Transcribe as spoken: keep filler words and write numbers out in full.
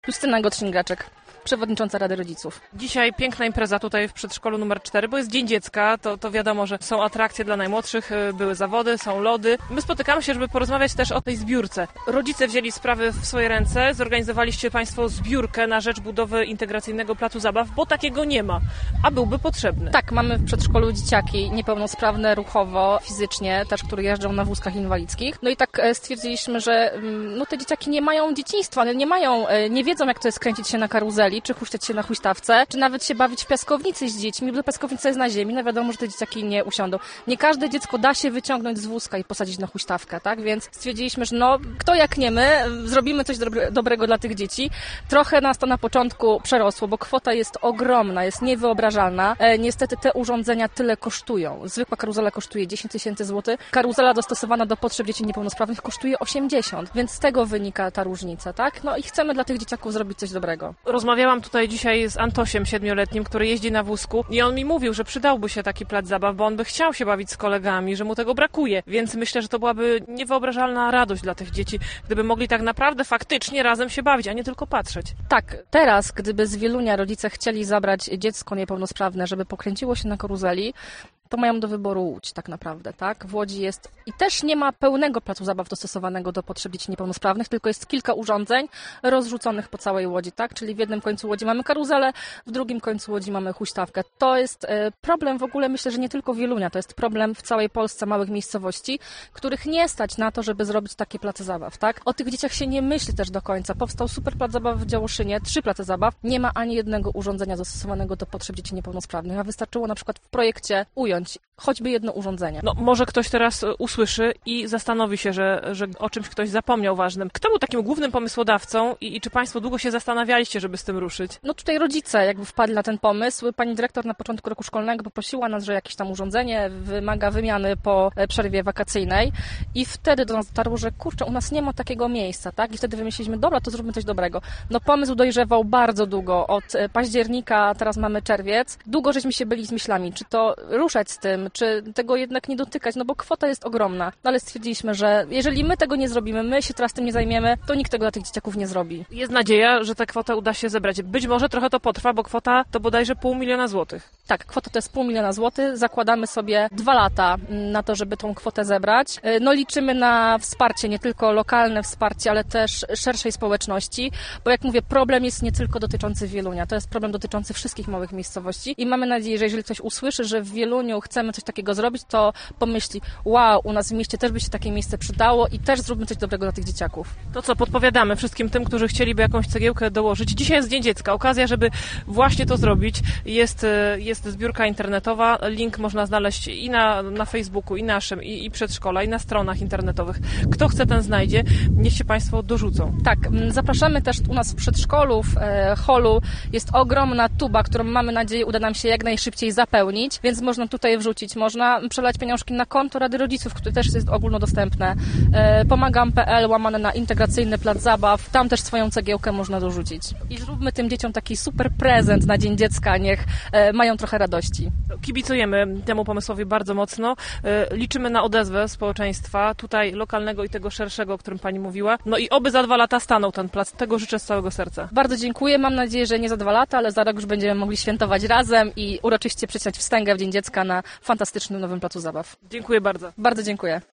Justyna Gotszyn-Graczek, przewodnicząca Rady Rodziców. Dzisiaj piękna impreza tutaj w przedszkolu numer cztery, bo jest Dzień Dziecka, to, to wiadomo, że są atrakcje dla najmłodszych, były zawody, są lody. My spotykamy się, żeby porozmawiać też o tej zbiórce. Rodzice wzięli sprawy w swoje ręce, zorganizowaliście Państwo zbiórkę na rzecz budowy integracyjnego placu zabaw, bo takiego nie ma, a byłby potrzebny. Tak, mamy w przedszkolu dzieciaki niepełnosprawne ruchowo, fizycznie, też które jeżdżą na wózkach inwalidzkich. No i tak stwierdziliśmy, że no, te dzieciaki nie mają dzieciństwa, nie mają, nie wiedzą jak to jest kręcić się na karuzeli, czy huśtać się na huśtawce, czy nawet się bawić w piaskownicy z dziećmi, bo piaskownica jest na ziemi, no wiadomo, że te dzieciaki nie usiądą. Nie każde dziecko da się wyciągnąć z wózka i posadzić na huśtawkę, tak? Więc stwierdziliśmy, że no, kto jak nie my, zrobimy coś dobre, dobrego dla tych dzieci. Trochę nas to na początku przerosło, bo kwota jest ogromna, jest niewyobrażalna. E, niestety te urządzenia tyle kosztują. Zwykła karuzela kosztuje dziesięć tysięcy złotych, karuzela dostosowana do potrzeb dzieci niepełnosprawnych kosztuje osiemdziesiąt, więc z tego wynika ta różnica, tak? No i chcemy dla tych dzieciaków zrobić coś dobrego. Rozmawiałam tutaj dzisiaj z Antosiem, siedmioletnim, który jeździ na wózku i on mi mówił, że przydałby się taki plac zabaw, bo on by chciał się bawić z kolegami, że mu tego brakuje, więc myślę, że to byłaby niewyobrażalna radość dla tych dzieci, gdyby mogli tak naprawdę faktycznie razem się bawić, a nie tylko patrzeć. Tak, teraz, gdyby z Wielunia rodzice chcieli zabrać dziecko niepełnosprawne, żeby pokręciło się na karuzeli, to mają do wyboru Łódź tak naprawdę, tak? W Łodzi jest i też nie ma pełnego placu zabaw dostosowanego do potrzeb dzieci niepełnosprawnych, tylko jest kilka urządzeń rozrzuconych po całej Łodzi, tak? Czyli w jednym końcu Łodzi mamy karuzelę, w drugim końcu Łodzi mamy huśtawkę. To jest problem w ogóle, myślę, że nie tylko Wielunia, to jest problem w całej Polsce małych miejscowości, których nie stać na to, żeby zrobić takie place zabaw, tak? O tych dzieciach się nie myśli też do końca. Powstał super plac zabaw w Działoszynie, trzy place zabaw, nie ma ani jednego urządzenia dostosowanego do potrzeb dzieci niepełnosprawnych, a wystarczyło na przykład w projekcie ująć choćby jedno urządzenie. No może ktoś teraz usłyszy i zastanowi się, że, że o czymś ktoś zapomniał ważnym. Kto był takim głównym pomysłodawcą i, i czy Państwo długo się zastanawialiście, żeby z tym ruszyć? No tutaj rodzice jakby wpadli na ten pomysł. Pani dyrektor na początku roku szkolnego poprosiła nas, że jakieś tam urządzenie wymaga wymiany po przerwie wakacyjnej i wtedy do nas dotarło, że kurczę, u nas nie ma takiego miejsca, tak? I wtedy wymyśliliśmy, dobra, to zróbmy coś dobrego. No pomysł dojrzewał bardzo długo, od października, teraz mamy czerwiec. Długo żeśmy się byli z myślami, czy to ruszać z tym, czy tego jednak nie dotykać, no bo kwota jest ogromna. No ale stwierdziliśmy, że jeżeli my tego nie zrobimy, my się teraz tym nie zajmiemy, to nikt tego dla tych dzieciaków nie zrobi. Jest nadzieja, że tę kwotę uda się zebrać. Być może trochę to potrwa, bo kwota to bodajże pół miliona złotych. Tak, kwota to jest pół miliona złotych. Zakładamy sobie dwa lata na to, żeby tą kwotę zebrać. No liczymy na wsparcie, nie tylko lokalne wsparcie, ale też szerszej społeczności, bo jak mówię, problem jest nie tylko dotyczący Wielunia, to jest problem dotyczący wszystkich małych miejscowości i mamy nadzieję, że jeżeli ktoś usłyszy, że w Wieluniu chcemy coś takiego zrobić, to pomyśli, wow, u nas w mieście też by się takie miejsce przydało i też zróbmy coś dobrego dla tych dzieciaków. To co, podpowiadamy wszystkim tym, którzy chcieliby jakąś cegiełkę dołożyć. Dzisiaj jest Dzień Dziecka, okazja, żeby właśnie to zrobić. Jest, jest zbiórka internetowa, link można znaleźć i na, na Facebooku, i naszym, i, i przedszkola, i na stronach internetowych. Kto chce, ten znajdzie. Niech się Państwo dorzucą. Tak, zapraszamy też u nas w przedszkolu, w e, holu jest ogromna tuba, którą mamy nadzieję uda nam się jak najszybciej zapełnić, więc można tutaj wrzucić, można przelać pieniążki na konto Rady Rodziców, które też jest ogólnodostępne. E, pomagam kropka pe el łamane na integracyjny plac zabaw, tam też swoją cegiełkę można dorzucić. I zróbmy tym dzieciom taki super prezent na Dzień Dziecka, niech e, mają trochę radości. Kibicujemy temu pomysłowi bardzo mocno. E, liczymy na odezwę społeczeństwa, tutaj lokalnego i tego szerszego, o którym Pani mówiła. No i oby za dwa lata stanął ten plac. Tego życzę z całego serca. Bardzo dziękuję. Mam nadzieję, że nie za dwa lata, ale za rok już będziemy mogli świętować razem i uroczyście przycisnąć wstęgę w Dzień Dziecka na fantastycznym nowym placu zabaw. Dziękuję bardzo. Bardzo dziękuję.